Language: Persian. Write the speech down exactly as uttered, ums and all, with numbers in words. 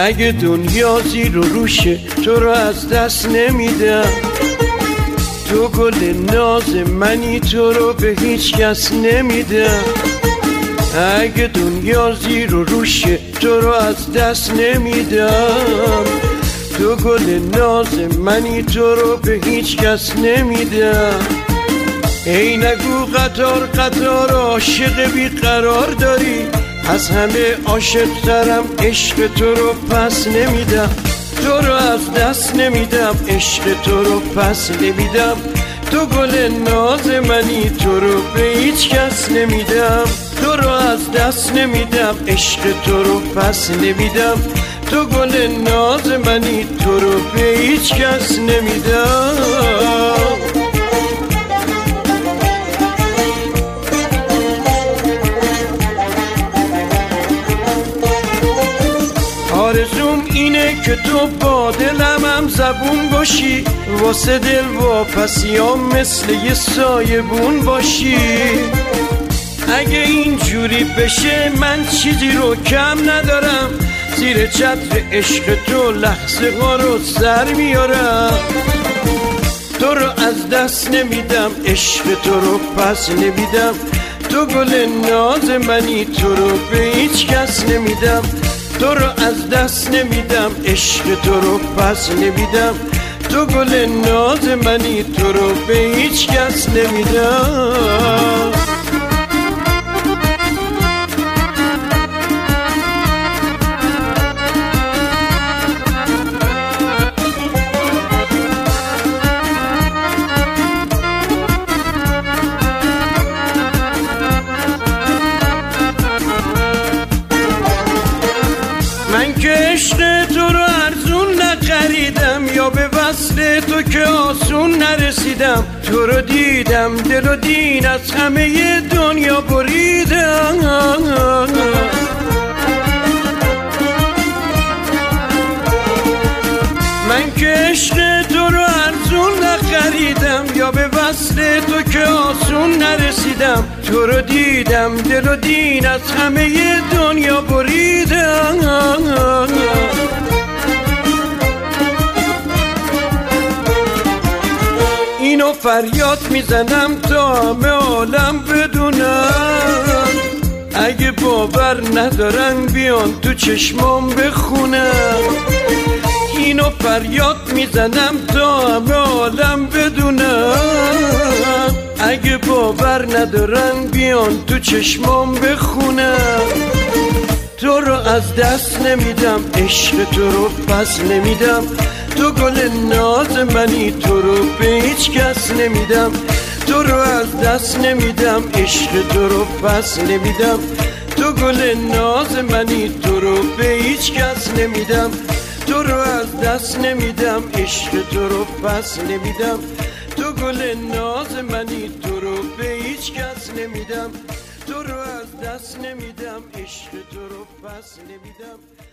اگه دنیا زیر و روشه تو رو از دست نمیدم. تو گل ناز منی، تو رو به هیچ کس نمیدم. اگه دنیا زیر و روشه تو رو از دست نمیدم. تو گل ناز منی، تو رو به هیچ کس نمیدم. ای نگو قطار قطار عاشق بیقرار داری، از همه عاشق ترم، عشق تو رو پس نمیدم. تو رو از دست نمیدم، عشق تو رو پس نمیدم. تو گل ناز منی، تو رو به هیچ کس نمیدم. تو رو از دست نمیدم، عشق تو رو پس نمیدم. تو گل ناز منی، تو رو به هیچ کس نمیدم. آرزوم اینه که تو با دلم هم زبون باشی، واسه دل واپسیام مثل یه سایبون باشی. اگه اینجوری بشه من چیزی رو کم ندارم، زیر چتر عشق تو لحظه ها رو سر میارم. تو رو از دست نمیدم، عشق تو رو پس نمیدم. تو گل ناز منی، تو رو به هیچ کس نمیدم. تو رو از دست نمیدم، عشق تو رو پس نمیدم. تو گل ناز منی، تو رو به هیچ کس نمیدم. من که عشق تو رو ارزون نخریدم، یا به وصل تو که آسون نرسیدم. تو رو دیدم دل و دین از همه دنیا بریدم. من که عشق تو رو ارزون نخریدم، یا به وصل تو که آسون نرسیدم. تو رو دیدم دل و دین از همه دنیا بریدم. اینو فریاد میزنم تا همه عالم بدونم. اگه باور ندارن بیان تو چشمام بخونم. اینو فریاد میزنم تا همه عالم بدونم. اگه باور ندارن بیان تو چشمام بخونم. تو رو از دست نمیدم، عشق تو رو پس نمیدم. تو گل ناز منی، تو رو به هیچ کس نمیدم. تو رو از دست نمیدم، عشق تو رو پس نمیدم. تو گل ناز منی، تو رو به هیچ کس نمیدم. تو رو از دست نمیدم، عشق تو رو پس نمیدم. تو گل ناز منی، تو رو به هیچ کس نمیدم. تو رو از دست نمیدم، عشق تو رو پس نمیدم.